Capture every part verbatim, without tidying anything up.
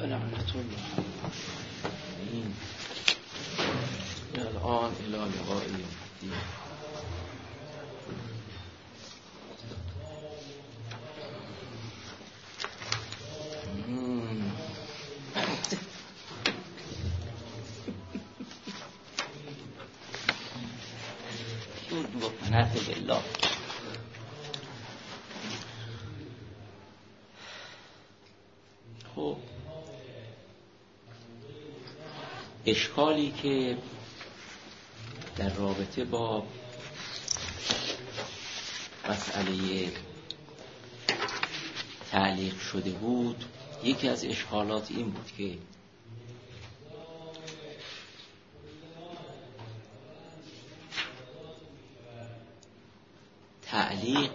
لعنت الله این الان الی لقاء الدین. نعوذ بالله. خب اشکالی که در رابطه با مسئله تعلیق شده بود، یکی از اشکالات این بود که تعلیق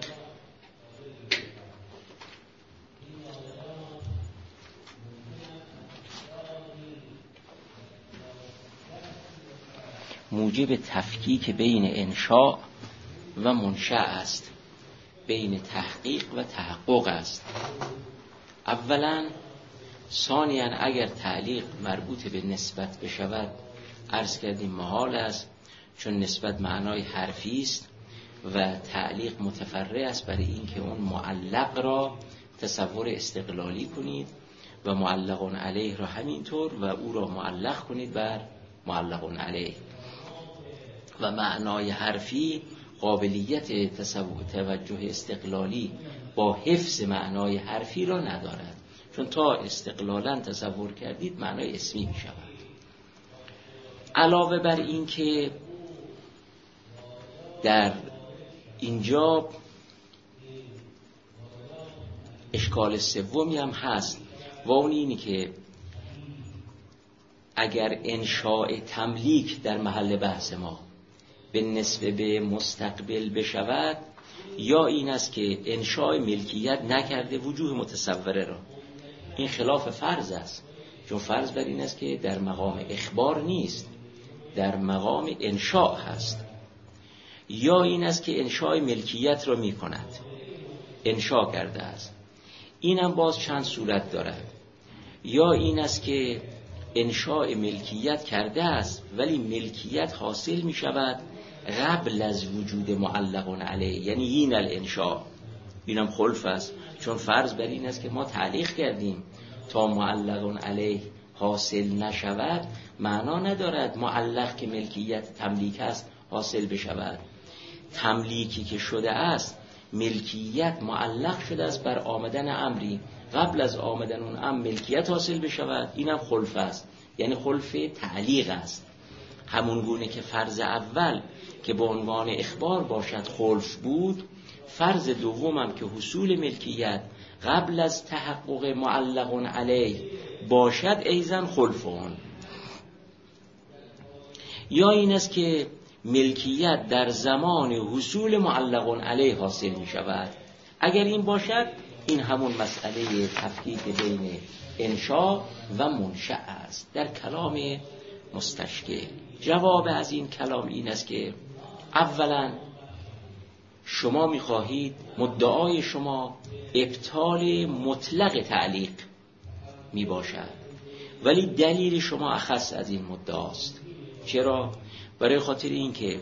موجب تفکیک بین انشاء و منشأ است، بین تحقیق و تحقق است. اولا ثانیاً اگر تعلیق مربوط به نسبت بشود عرض کردیم محال است، چون نسبت معنای حرفی است و تعلیق متفرع است برای اینکه اون معلق را تصور استقلالی کنید و معلق علیه را همینطور و او را معلق کنید بر معلق علیه، و معنای حرفی قابلیت تصور توجه استقلالی با حفظ معنای حرفی را ندارد، چون تا استقلالا تصور کردید معنای اسمی می شود. علاوه بر این که در اینجا اشکال سومی هم هست و اون اینی که اگر انشاء تملیک در محل بحث ما به نسبه به مستقبل بشود، یا این است که انشاء ملکیت نکرده وجوه متصوره را، این خلاف فرض است، چون فرض بر این است که در مقام اخبار نیست، در مقام انشاء هست. یا این است که انشاء ملکیت را می کند، انشاء کرده است، این هم باز چند صورت دارد. یا این است که انشاء ملکیت کرده است ولی ملکیت حاصل می شود قبل از وجود معلق علیه، یعنی این الانشاء، اینم خلف است، چون فرض بر این است که ما تعلیق کردیم تا معلق علیه حاصل نشود معنا ندارد معلق که ملکیت تملیک است حاصل بشود. تملیکی که شده است ملکیت معلق شده است بر آمدن امری، قبل از آمدن اون امر ملکیت حاصل بشود، اینم خلف است، یعنی خلف تعلیق است. همون گونه که فرض اول که به عنوان اخبار باشد خلف بود، فرض دومم که حصول ملکیت قبل از تحقق معلق علیه باشد ایضا خلف اون. یا این است که ملکیت در زمان حصول معلق علیه حاصل می شود. اگر این باشد این همون مسئله تفکیک بین انشاء و منشأ است در کلام مستشکل. جواب از این کلام این است که اولا شما می خواهید، مدعای شما ابطال مطلق تعلیق می باشد، ولی دلیل شما اخص از این مدعاست. چرا؟ برای خاطر این که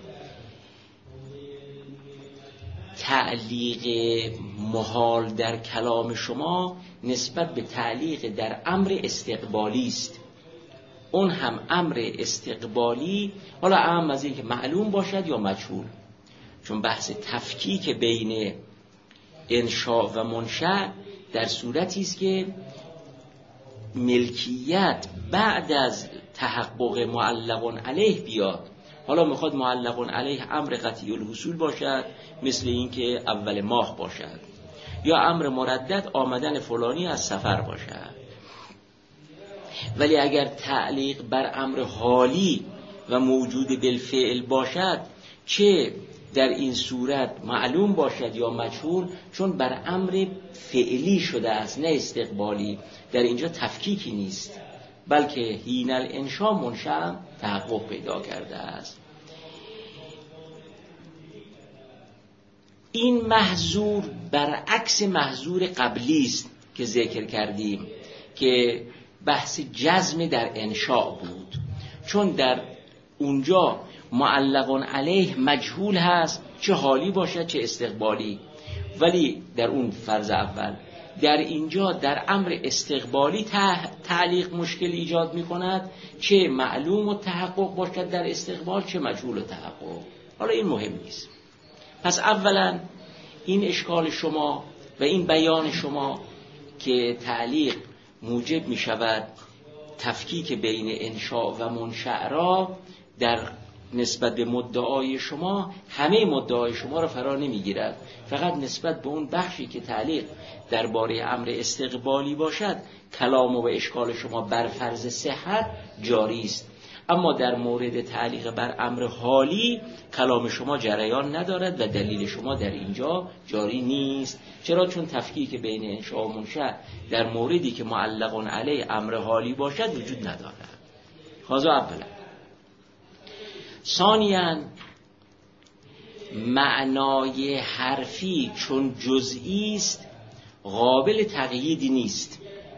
تعلیق محال در کلام شما نسبت به تعلیق در امر استقبالی است، اون هم امر استقبالی، حالا اهم از این که معلوم باشد یا مجهول، چون بحث تفکیک بین انشاء و منشأ در صورتی است که ملکیت بعد از تحقق معلق علیه بیاد. حالا میخواد معلق علیه امر قطعی الحصول باشد، مثل این که اول ماه باشد، یا امر مردد آمدن فلانی از سفر باشد. ولی اگر تعلیق بر امر حالی و موجود بالفعل باشد، چه در این صورت معلوم باشد یا مجهول، چون بر امر فعلی شده است نه استقبالی، در اینجا تفکیکی نیست، بلکه حین الانشاء منشأ تحقق پیدا کرده است. این محظور برعکس محظور قبلی است که ذکر کردیم، که بحث جزم در انشاء بود، چون در اونجا معلق علیه مجهول هست، چه حالی باشد چه استقبالی. ولی در اون فرض اول، در اینجا در امر استقبالی تعلیق مشکل ایجاد می کند، چه معلوم و تحقق باشد در استقبال چه مجهول و تحقق. حالا این مهم نیست. پس اولا این اشکال شما و این بیان شما که تعلیق موجب می شود تفکیک بین انشاء و منشأ را، در نسبت به مدعای شما همه مدعای شما را فرا نمیگیرد، فقط نسبت به اون بخشی که تعلیق درباره امر استقبالی باشد کلام و اشکال شما بر فرض صحت جاری است. اما در مورد تعلیق بر امر حالی کلام شما جریان ندارد و دلیل شما در اینجا جاری نیست. چرا؟ چون تفکیک بین انشاء و منشأ در موردی که معلق علیه امر حالی باشد وجود ندارد. خاصه اولا. ثانیاً معنای حرفی چون جزئی است قابل تقیید نیست،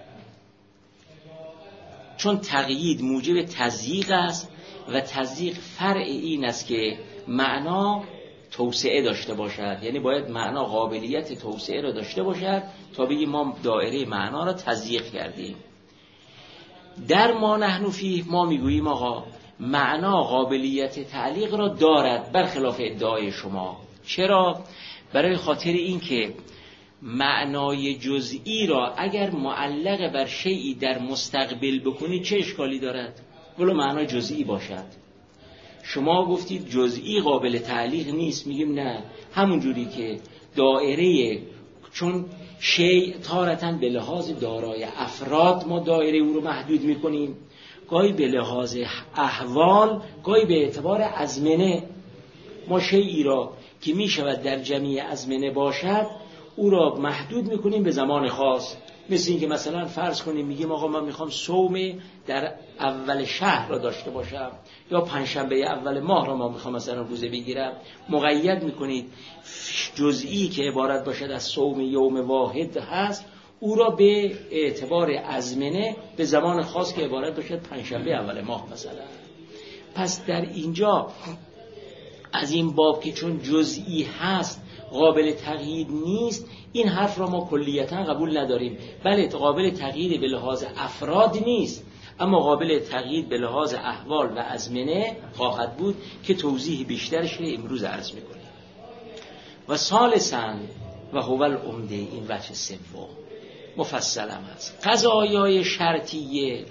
چون تقیید موجب تضییق است و تضییق فرع این است که معنا توسعه داشته باشد، یعنی باید معنا قابلیت توسعه را داشته باشد تا بگیم ما دایره معنا را تضییق کردیم. در ما نحن فیه ما میگوییم آقا معنا قابلیت تعلیق را دارد برخلاف ادعای شما. چرا؟ برای خاطر این که معنای جزئی را اگر معلق بر شیئی در مستقبل بکنی چه اشکالی دارد؟ ولو معنا جزئی باشد. شما گفتید جزئی قابل تعلیق نیست، میگیم نه، همون جوری که دایره، چون شیء تارتاً به لحاظ دارای افراد ما دایره او رو محدود میکنیم، گاهی به لحاظ احوال، گاهی به اعتبار ازمنه. ما شیئی را که می شود در جمعی ازمنه باشد او را محدود میکنیم به زمان خاص. مثل این که مثلا فرض کنیم میگیم آقا من میخوام صوم در اول شهر را داشته باشم، یا پنجشنبه اول ماه را ما میخوام مثلا روزه بگیرم. مقید میکنید جزئی که عبارت باشد از صوم یوم واحد هست او را به اعتبار ازمنه به زمان خاص که عبارت باشد پنجشنبه اول ماه مثلا. پس در اینجا از این باب که چون جزئی هست قابل تقیید نیست، این حرف را ما کلیتا قبول نداریم. بله قابل تقیید به لحاظ افراد نیست، اما قابل تقیید به لحاظ احوال و ازمنه خواهد بود که توضیح بیشترش رو امروز عرض میکنیم. و ثالثاً و هو العمده، این وجه سوم مفصل هم هست، قضایای شرطیه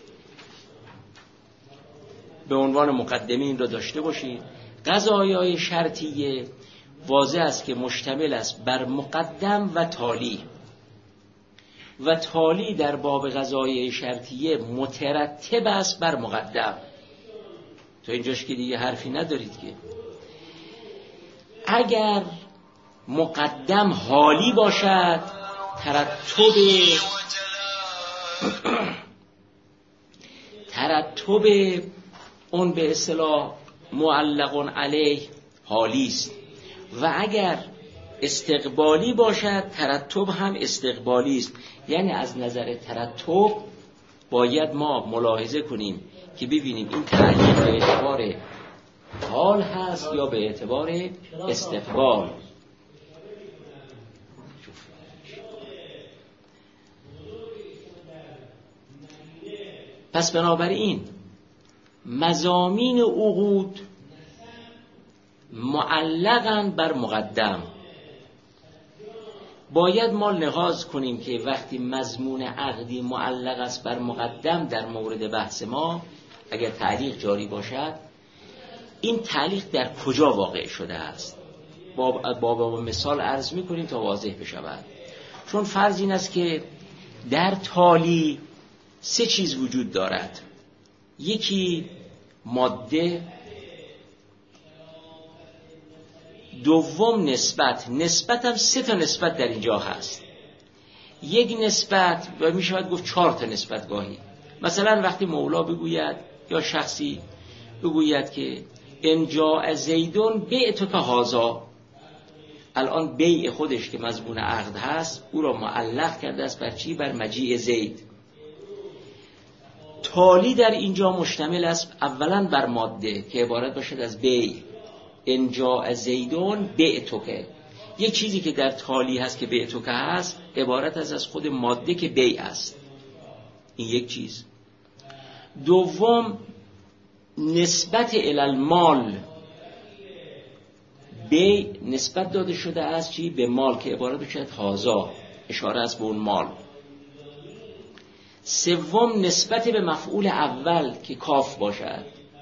به عنوان مقدمین را داشته باشید. قضایای شرطیه واضح است که مشتمل است بر مقدم و تالی، و تالی در باب قضایای شرطیه مترتب است بر مقدم. تو اینجاش که دیگه حرفی ندارید که اگر مقدم حالی باشد ترتب ترتب اون به اصطلاح معلق علیه حالی است، و اگر استقبالی باشد ترتب هم استقبالی است. یعنی از نظر ترتب باید ما ملاحظه کنیم که ببینیم این تعلیق به اعتبار حال هست یا به اعتبار استقبال. پس بنابراین مضامین عقود معلقاً بر مقدم. باید ما لحاظ کنیم که وقتی مضمون عقدی معلق است بر مقدم در مورد بحث ما، اگر تعلیق جاری باشد، این تعلیق در کجا واقع شده است؟ با با مثال عرض می‌کنیم تا واضح بشود. چون فرض این است که در تالی سه چیز وجود دارد. یکی ماده، دوم نسبت. نسبت هم سه تا نسبت در اینجا هست. یک نسبت و می شود گفت چهار تا نسبت گاهی. مثلا وقتی مولا بگوید یا شخصی بگوید که ان جاء زیدون بعتک هذا، الان بیع خودش که مضمون عقد هست او را معلق کرده است بر چی؟ بر مجیء زید. تالی در اینجا مشتمل است اولا بر ماده که عبارت باشد از بیع، انجا زیدون بعتک. یک چیزی که در تالی هست که بعتک هست عبارت از از خود ماده که بیع است. این یک چیز. دوم نسبت الالمال، بیع نسبت داده شده است چی؟ به مال که عبارت باشد هازا، اشاره است به اون مال. سوم نسبت به مفعول اول که کاف باشد.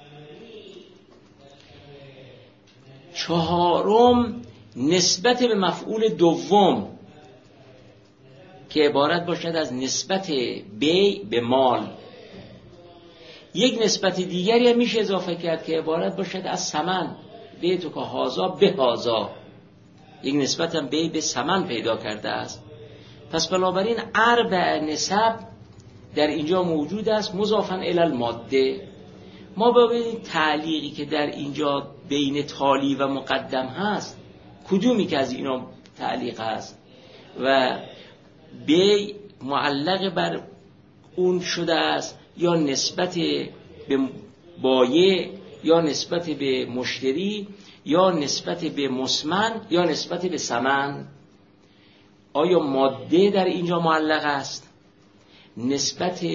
چهارم نسبت به مفعول دوم که عبارت باشد از نسبت بیع به مال. یک نسبت دیگری هم میشه اضافه کرد که عبارت باشد از ثمن، بیع تو که هازا به هازا، یک نسبت هم بیع به ثمن پیدا کرده است. پس بنابراین اربع نسب در اینجا موجود است مضافاً الی الماده. ما ببینید تعلیقی که در اینجا بین تالی و مقدم هست کدومی که از اینا تعلیق هست و بیع معلق بر اون شده است یا نسبت به بایع یا نسبت به مشتری یا نسبت به مسمن یا نسبت به ثمن. آیا ماده در اینجا معلق است، نسبت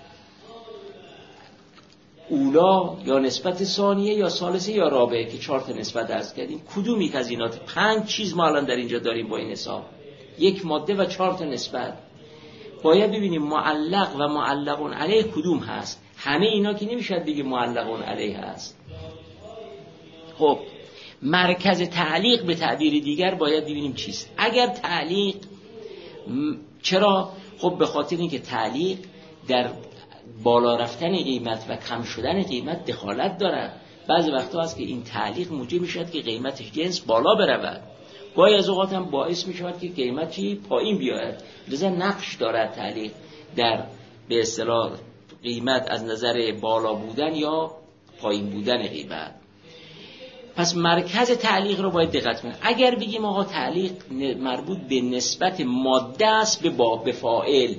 اولا یا نسبت ثانیه یا ثالثه یا رابعه که چهار تا نسبت عرض کردیم؟ کدومی که از اینا؟ پنج چیز ما الان در اینجا داریم با این حساب، یک ماده و چهار تا نسبت. باید ببینیم معلق و معلقون علیه کدوم هست. همه اینا که نمیشد بگیم معلقون علیه هست. خب مرکز تعلیق به تعبیر دیگر باید ببینیم چیست. اگر تعلیق م... چرا؟ خب به خاطر اینکه تعلیق در بالا رفتن قیمت و کم شدن قیمت دخالت دارد. بعضی وقتا هست که این تعلیق موجب میشد که قیمت جنس بالا برود، گاهی از اوقات هم باعث میشود که قیمت چی پایین بیاید. لذا نقش دارد تعلیق در به اصطلاح قیمت از نظر بالا بودن یا پایین بودن قیمت. پس مرکز تعلیق رو باید دقت کنید. اگر بگیم آقا تعلیق مربوط به نسبت ماده است به با به فاعل،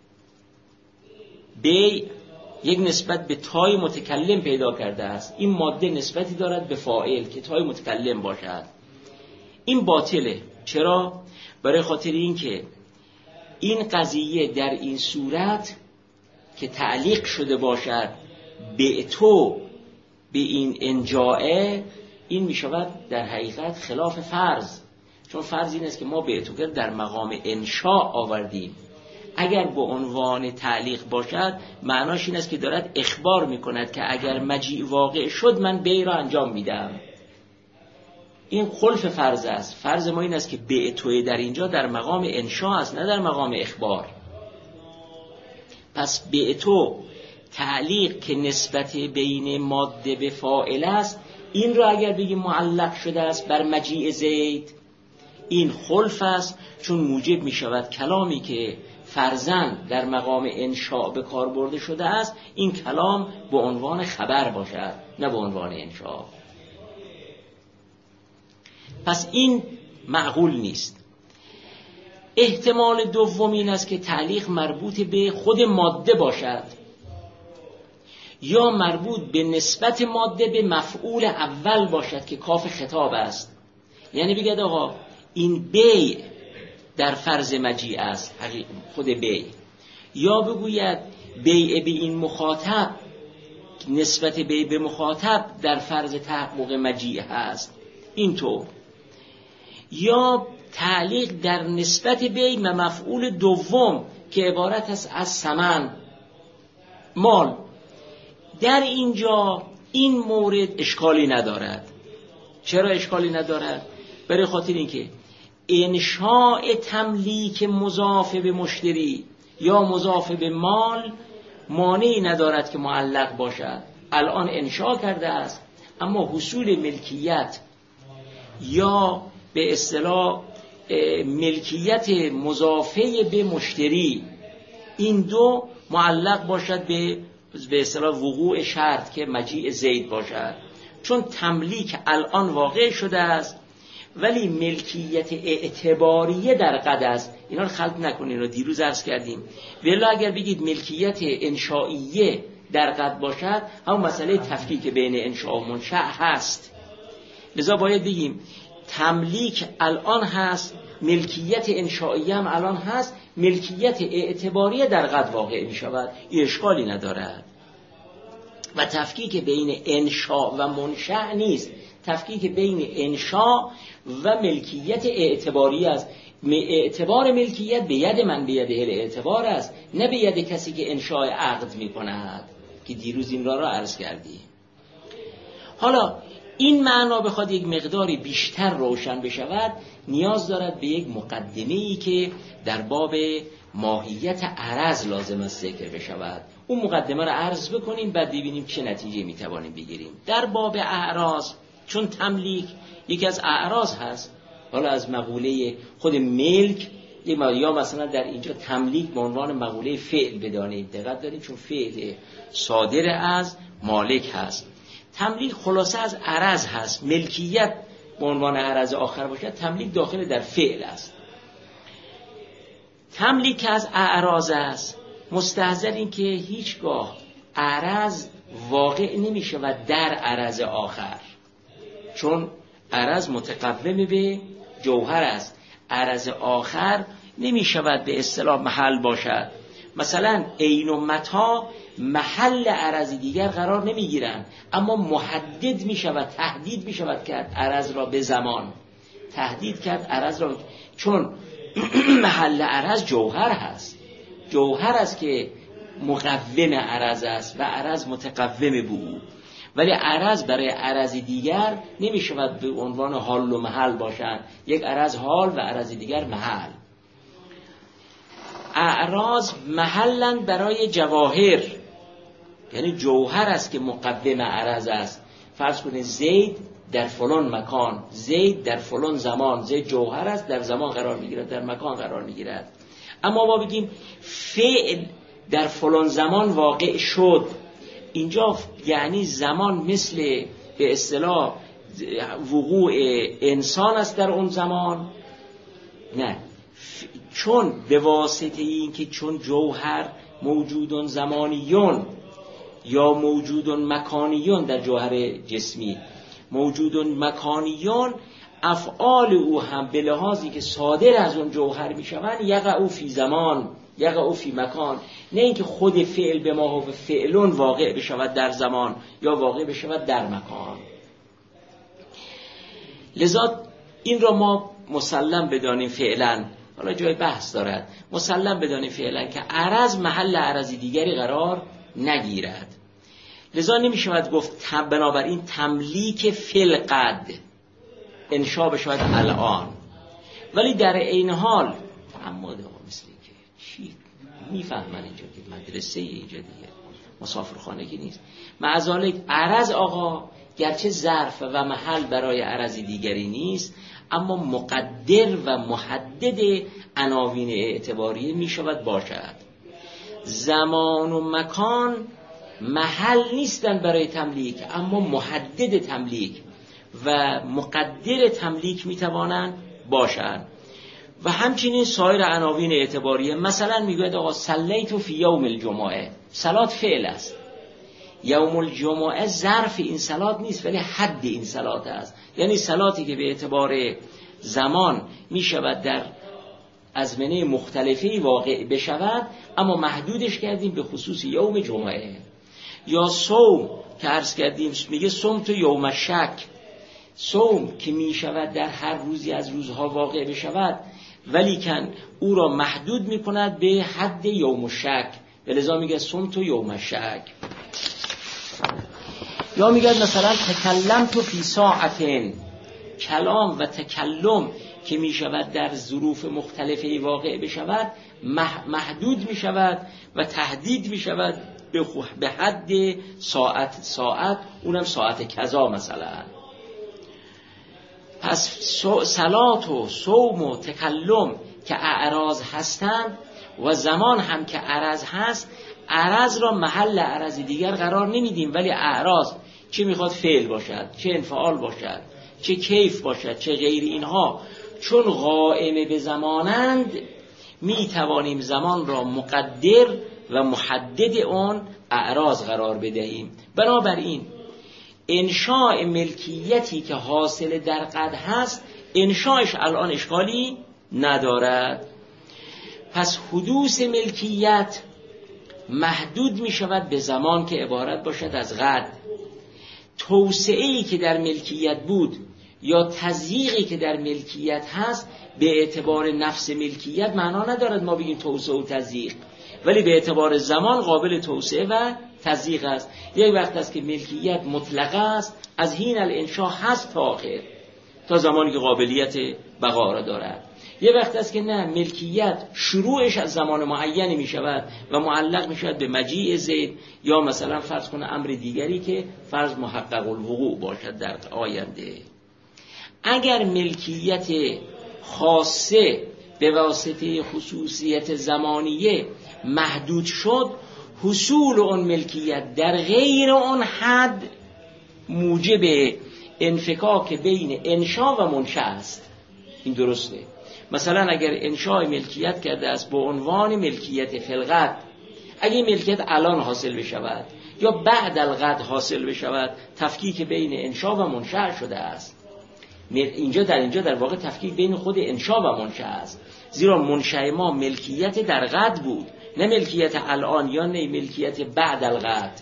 بیع یک نسبت به تای متکلم پیدا کرده است، این ماده نسبتی دارد به فاعل که تای متکلم باشد، این باطله. چرا؟ برای خاطر این که این قضیه در این صورت که تعلیق شده باشد به تو به این انجاعه، این می شود در حقیقت خلاف فرض. چون فرض این است که ما به تو در مقام انشاء آوردیم. اگر به عنوان تعلیق باشد معناش این است که دارد اخبار می کند که اگر مجیع واقع شد من بیع را انجام میدم. این خلف فرض است. فرض ما این است که به توی در اینجا در مقام انشاء است، نه در مقام اخبار. پس به تو تعلیق که نسبت بین ماده به فاعل است، این را اگر بگیم معلق شده است بر مجیع زید، این خلف است، چون موجب می شود کلامی که فرضاً در مقام انشاء به کار برده شده است این کلام به عنوان خبر باشد نه به عنوان انشاء. پس این معقول نیست. احتمال دوم این است که تعلیق مربوط به خود ماده باشد یا مربوط به نسبت ماده به مفعول اول باشد که کاف خطاب است. یعنی بگید آقا این بیع در فرض مجیع است، خود بیع، یا بگوید بیع به این مخاطب نسبت بیع به مخاطب در فرض تحقق مجیع هست اینطور، یا تعلیق در نسبت بیع و مفعول دوم که عبارت است از ثمن مال. در اینجا این مورد اشکالی ندارد. چرا اشکالی ندارد؟ برای خاطر اینکه انشاء تملیک مضاف به مشتری یا مضاف به مال مانعی ندارد که معلق باشد. الان انشاء کرده است، اما حصول ملکیت یا به اصطلاح ملکیت مضافه به مشتری این دو معلق باشد به به اصطلاح وقوع شرط که مجیع زید باشد. چون تملیک الان واقع شده است ولی ملکیت اعتباریه در قد است. اینا رو خلط نکنین، رو دیروز عرض کردیم. ولی اگر بگید ملکیت انشائیه در قد باشد، همون مسئله تفکیک بین انشاء و منشأ هست. لذا باید بگیم تملیک الان هست، ملکیت انشائیه هم الان هست، ملکیت اعتباریه در قد واقع می شود، این اشکالی ندارد. و تفکیک بین انشاء و منشأ نیست، تفکیک بین انشاء و ملکیت اعتباری است. اعتبار ملکیت به ید من به ید الاعتبار است، نه به ید کسی که انشاء عقد می کند که دیروز این را را عرض کردیم. حالا این معنا بخواد یک مقداری بیشتر روشن بشود، نیاز دارد به یک مقدمه‌ای که در باب ماهیت عرض لازم است ذکر بشود. اون مقدمه را عرض بکنیم، بعد ببینیم چه نتیجه میتوانیم بگیریم. در باب اعراض، چون تملیک یکی از اعراض هست، حالا از مقوله خود ملک یا مثلا در اینجا تملیک به عنوان مقوله فعل بدانیم، دقت داریم، چون فعل صادر از مالک هست. تملیک خلاصه از عرض هست، ملکیت به عنوان عرض آخر باشد، تملیک داخل در فعل است. تملیک از اعراض است، مستحضر این که هیچگاه عرض واقع نمی شود در عرض آخر، چون عرض متقوم به جوهر است. عرض آخر نمی شود به اصطلاح محل باشد. مثلا عین و متا محل عرض دیگر قرار نمی گیرند، اما محدد می شود، تهدید می شود کرد عرض را به زمان، تهدید کرد عرض را، چون محل عرض جوهر هست، جوهر است که مقوم عرض است و عرض متقوم به او. ولی عرض برای عرض دیگر نمی شود به عنوان حال و محل باشند، یک عرض حال و عرض دیگر محل. اعراض محلن برای جواهر، یعنی جوهر است که مقوم عرض است. فرض کنید زید در فلان مکان، زید در فلان زمان، زید جوهر است، در زمان قرار میگیرد، در مکان قرار میگیرد. اما ما بگیم فعل در فلان زمان واقع شد، اینجا یعنی زمان مثل به اصطلاح وقوع انسان است در اون زمان؟ نه، چون به واسطه این که چون جوهر موجودون زمانیون یا موجودون مکانیون، در جوهر جسمی موجودون مکانیون، افعال او هم به لحاظی که صادر از اون جوهر می شوند یقعو فی زمان یقعو فی مکان، نه اینکه خود فعل به ما و فعلون واقع بشود در زمان یا واقع بشود در مکان. لذا این را ما مسلم بدانیم فعلا، حالا جای بحث دارد، مسلم بدانیم فعلا که عرض محل عرضی دیگری قرار نگیرد. لذا نمی شود گفت بنابراین تملیک فلقد انشا بشود الان، ولی در این حال اما ده مثل که چی میفهمن اینجا که مدرسه اینجا دیگه مسافرخانه که نیست. معذالک عرض آقا گرچه ظرف و محل برای عرضی دیگری نیست، اما مقدر و محدد عناوین اعتباریه می شود باشد. زمان و مکان محل نیستن برای تملیک، اما محدد تملیک و مقدر تملیک می توانند باشند. و همچنین سایر عناوین اعتباریه، مثلا میگوید آقا صلیت فی یوم الجمعه، صلات فعل است، یوم الجمعه ظرف این صلات نیست ولی حد این صلات است، یعنی صلاتی که به اعتبار زمان می شود در ازمنه مختلفی واقع بشود، اما محدودش کردیم به خصوص یوم جمعه. یا صوم که عرض کردیم میگه صوم تو یوم شک، صوم که می شود در هر روزی از روزها واقع بشود، ولیکن او را محدود می کند به حد یوم شک، ولذا میگه صوم تو یوم شک. یا میگه مثلا تکلم تو فی ساعتین، کلام و تکلم که می شود در ظروف مختلفی واقع بشود محدود می شود و تهدید می شود به حد ساعت ساعت، اونم ساعت کذا مثلا. پس صلات و صوم و تکلم که اعراض هستند و زمان هم که عرض هست، عرض را محل عرض دیگر قرار نمیدیم، ولی اعراض چه میخواد فعل باشد، چه انفعال باشد، چه کیف باشد، چه غیر اینها، چون قائم به زمانند می توانیم زمان را مقدر و محدد اون اعراض قرار بدهیم. بنابراین انشاء ملکیتی که حاصل در قد هست، انشاءش الان اشکالی ندارد. پس حدوث ملکیت محدود می شود به زمان که عبارت باشد از قد. توسعه‌ای که در ملکیت بود یا تضییقی که در ملکیت هست به اعتبار نفس ملکیت معنا ندارد ما بگیم توسعه و تضییق، ولی به اعتبار زمان قابل توسعه و تضییق است. یک وقت است که ملکیت مطلقه است، از حین الانشاء هست تا آخر، تا زمانی که قابلیت بقا را دارد. یک وقت است که نه، ملکیت شروعش از زمان معینی می شود و معلق می شود به مجیء زید، یا مثلا فرض کنه امر دیگری که فرض محقق الوقوع باشد در آینده. اگر ملکیت خاصه به واسطه خصوصیت زمانیه محدود شد، حصول اون ملکیت در غیر اون حد موجب انفکاک بین انشا و منشأ است. این درسته. مثلا اگر انشاء ملکیت کرده است با عنوان ملکیت فلقد، اگه ملکیت الان حاصل بشود یا بعد القد حاصل بشود، تفکیک بین انشاء و منشأ شده است. اینجا در اینجا در واقع تفکیک بین خود انشاء و منشأ است، زیرا منشأ ما ملکیت در قد بود، نه ملکیت الان یا نه ملکیت بعد القد.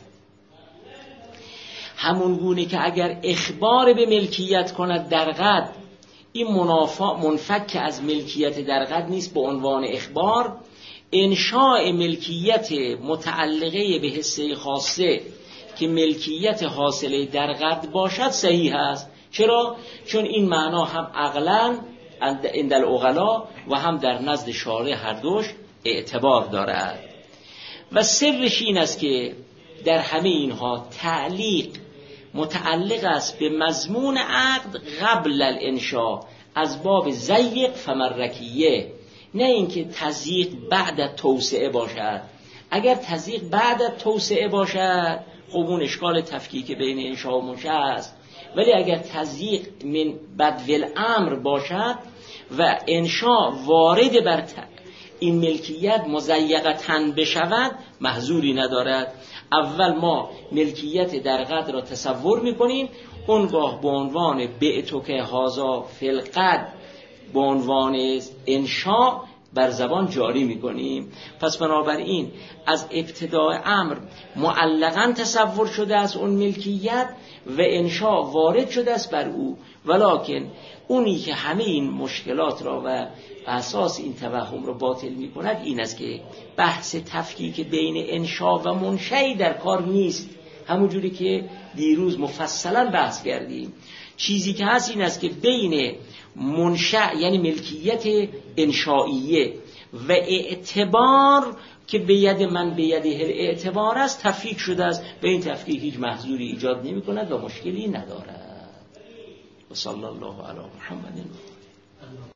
همون گونه که اگر اخبار به ملکیت کند در قد، این منافع منفک از ملکیت در قد نیست به عنوان اخبار. انشاء ملکیت متعلقه به حصه خاصه که ملکیت حاصله در قد باشد صحیح است. چرا؟ چون این معنا هم عقلاً عند العقلا و هم در نزد شارع هر دوش اعتبار دارد. و سرش این است که در همه اینها تعلیق متعلق است به مضمون عقد قبل الانشاء از باب ضیق فمرکیه، نه اینکه تضییق بعد توسعه باشد. اگر تضییق بعد توسعه باشد خب اون اشکال تفکیک بین انشاء و منشأ است، ولی اگر تضییق من بدو الامر باشد و انشاء وارد بر این ملکیت مضیقتاً بشود محظوری ندارد. اول ما ملکیت در قد را تصور میکنیم، اونگاه به عنوان بعتو که هازا فی القد به عنوان انشاء بر زبان جاری میکنیم. پس بنابراین از ابتداء امر معلقاً تصور شده است اون ملکیت و انشاء وارد شده است بر او، ولکن اونی که همه این مشکلات را و اساس این توهم را باطل می کند این است که بحث تفکیک بین انشاء و منشأ در کار نیست. همونجوری که دیروز مفصلا بحث کردیم، چیزی که هست این است که بین منشأ یعنی ملکیت انشائیه و اعتبار که به ید من به ید اعتبار است تفکیک شده است، به این تفکیک هیچ محظوری ایجاد نمی کند و مشکلی ندارد. و صلی الله علی محمد.